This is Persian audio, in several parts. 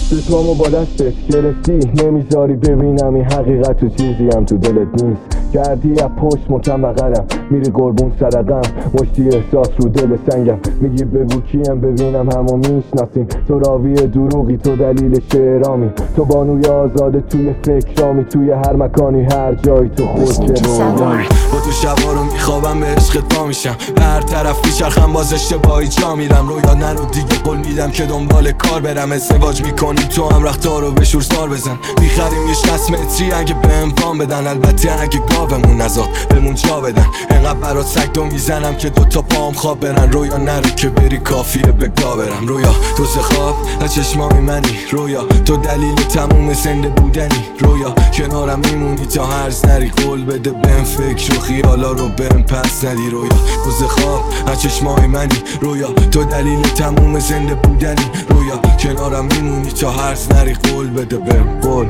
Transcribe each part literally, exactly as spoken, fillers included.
چشمامو با دستت گرفتی نمیذاری ببینم این حقیقت تو چیزی هم تو دلت نیست. کردی از پشت متم بغلم میری قربون سرقم مشتی احساس رو دل سنگم. میگی بگو کیم ببینم همو میشناسیم. تو راوی دروغی تو دلیل شعرامی. تو بانوی آزاده توی فکرامی. توی هر مکانی هر جایی تو خود که رویانی. با تو شبا رو میخوابم به عشقت پا میشم. هر طرف میچرخم باز اشتباهی جا میرم. رویا نرو دیگه قول میدم که دنبال کار برم. ازدواج میکنی تو هم رختار رو به شورسار بزن. میخریم یه شصت متری اگه به امپان بدن. البته اگه گاومون نزاد بمون جا بدن. انقدر برات سگ دو میزنم که دوتا پام خواب برن. رویا نرو که بری کافیه به گا برم. رویا تو خواب از چشمامی منی. رویا تو دلیل تموم زنده بودنی. رویا کنارم میمونی تا هرز نری. قول بده بهم فکر و خیالا رو بهم پس ندی. رویا تو خواب از چشمامی منی. رویا تو دلیل تموم زنده بودنی. رویا کنارم میمونی تا هرز نری. قول بده بهم قول.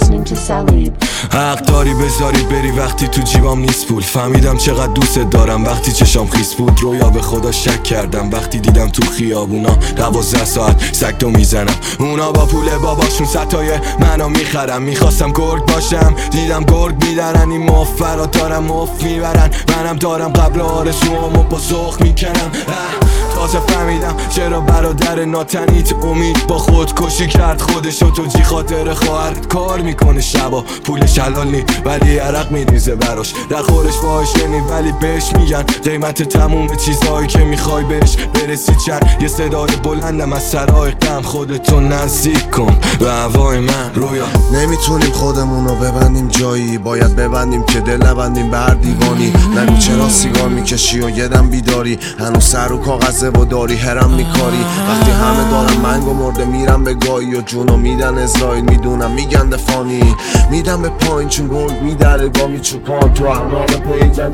حق داری بذاری بری وقتی تو جیبام نیست پول. فهمیدم چقدر دوست دارم وقتی چشام خیس بود. رویا به خدا شک کردم وقتی دیدم تو خیابونا دوازده ساعت سگتو میزنم. اونا با پول باباشون ستای منو میخرم. میخواستم گرگ باشم دیدم گرگ میدارن. این مفرات دارم مف میبرن. منم دارم قبل آرزوامو با ذوق میکنم. تازه فهمیدم چرا برادر ناتنیت امید با خودکشی کرد خودشو. تو جی خاطر خواهرت کار میکنه شبا. پولش حلال نی ولی عرق میریزه براش. در خورش باهاش نی ولی بهش میگن قیمت تموم چیزهایی که میخوای بهش برسی چند. یه صدای بلندم از سرای غم. خودتو نزدیک کن به هوای من. رویا نمیتونیم خودمونو ببندیم جایی. باید ببندیم که دل نبندیم به هر دیوانی. نگو چرا سیگار میکشی و یه دم بیداری. هنوز سر و کاغذه و داری هرم میکاری. وقتی همه دارم منگ و مرده میرم به گایی و جونو میدن اسرائیل. میدونم میگن دفانی میدم به پایین چون گل میدره با میچوپان. تو احرام پیجن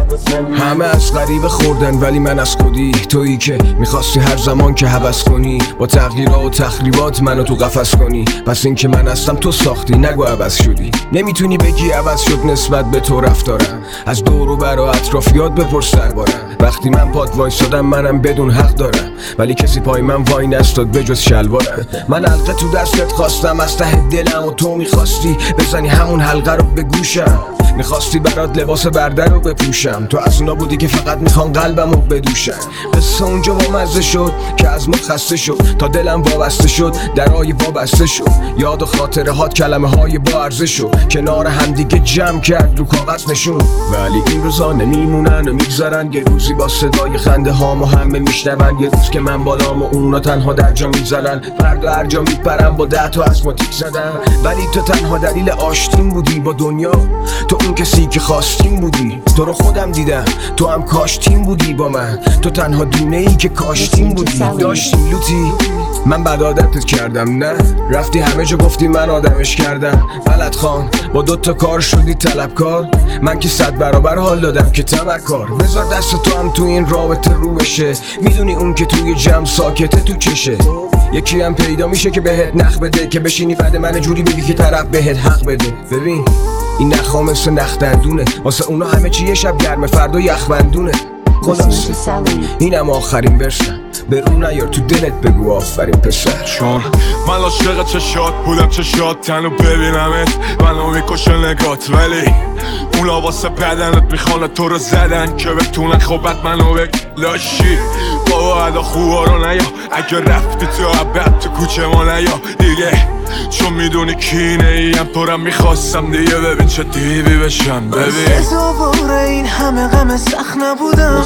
همه از غریبه خوردن ولی من از خودی. تویی که میخواستی هر زمان که هوس کنی با تغییرات و تخریبات منو تو قفس کنی. پس این که من هستم تو ساختی نگو عوض شدی. نمیتونی بگی عوض شد نسبت به تو رفتارم. از دور و بر و اطرافیات بپرس دربارم. وقتی من پات وایسادم منم بدون حق دارم ولی کسی پای من وای نستاد بجز شلوارم. من حلقه تو دستت خواستم از ته دلم و تو میخواستی بزنی همون حلقه رو به گوشم. میخواستی برات لباس برده رو بپوشم. تو از اونا بودی که فقط میخوان قلبم رو بدوشن. قصه اونجا با مزه شد که از ما خسته شد تا دلم وابسته شد درای وابسته شد. یاد و خاطره هات کلمه های با ارزش شد کنار همدیگه جمع کرد رو کاغذ نشون. ولی این روزا نمیمونن و میگذرن. یه روزی با صدای خنده هامو همه میشنون. یه روز که من بالام و اونا تنها در جا میزنن. فردا هر جا میپرم با ده تا از ما تیک زدن. ولی تو تنها دلیل آشتیم بودی با دنیا. تو اون کسی که خواستیم بودی. تو رو خودم دیدم تو هم کاشتیم بودی با من. تو تنها دونه ای که کاشتیم بودی. داشتیم لوتی من بد عادتت کردم نه. رفتی همه جا گفتی من آدمش کردم. بلد خان با دوتا کار شدی طلبکار. من که صد برابر حال دادم که تمکار. بذار دست تو هم تو این رابطه رو بشه. میدونی اون که توی جمع ساکته تو چشه. یکی هم پیدا میشه که بهت نخ بده که بشینی بعد من جوری بگی که طرف بهت حق بده. ببین این نخا مثل نخ دندونه. واسه اونا همه چی یه شب گرمه فردا یخبندونه. خلاصه اینم آخرین برسم. به رو نیار تو دلت بگو آفرین پسر. چون من عاشق چشات بودم. چشات تنو ببینمت منو میکشه نگات. ولی اونا واسه بدنت میخوانه تو رو زدن که بتونن خوبت منو بلاشی. بابا ادا خوبا رو نیا. اگه رفتی تو عبد تو کوچه ما نیا دیگه. چون میدونی کینه ایم تو رم میخواستم دیگه. ببین چه دیوی بشم. ببین دوباره این همه غم سخت نبودم.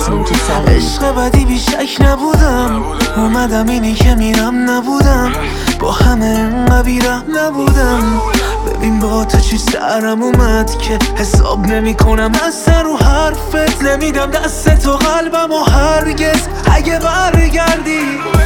عشق بدی بی شک نبودم. اومدم اینی که میرم نبودم. با همه انقدر بیرم نبودم. ببین با تو چی سرم اومد که حساب نمی کنم. از سر رو حرفت نمیدم دست تو قلبم و هرگز اگه برگردی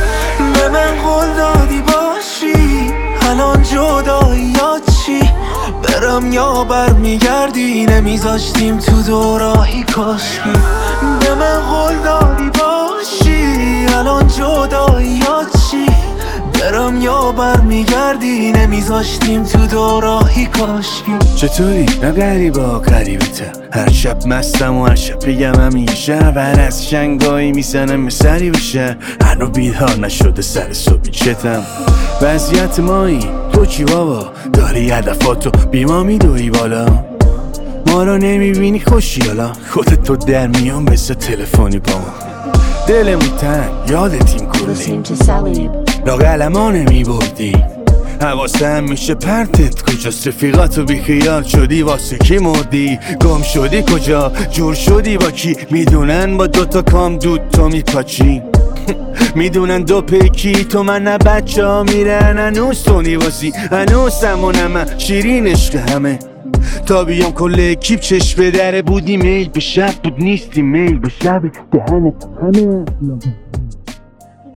به من قول دادی باشی. الان جدایی یا چی؟ برم یا برمیگردی. نمیذاشتیم تو دوراهی کاشکی. به من قول دادی باشی. الان جدایی یا چی؟ برم یا برمیگردی نمیذاشتیم تو دوراهی کاشکی. چطوری؟ نه غریبا غریبته، هر شب مستم و هر شب بگم همیشه ور از شنگایی میزنم سری بشه، هنو بیدار نشده سر صبحی چتم. وضعیت مایی تو چی بابا؟ داری هدفاتو بیما میدوی بالا، ما رو نمیبینی خوشیالا، خودت تو در میان بسه تلفنی با ما. دلمون تنگ یادتیم کلی را قلما نمیبردی، حواسم میشه پرتت کجاست، رفیقاتو بیخیال شدی واسه کی مردی، گم شدی کجا جور شدی با کی، میدونن با دوتا کام دود تو میپاچی میدونن دو پیکی تو من نه بچه ها میرن هنوز تو نیوازی، هنوز سمونم شیرین عشق همه، تا بیام کل اکیپ چشم به دره بودی، میل به شب بود نیستی میل به شب دهنت همه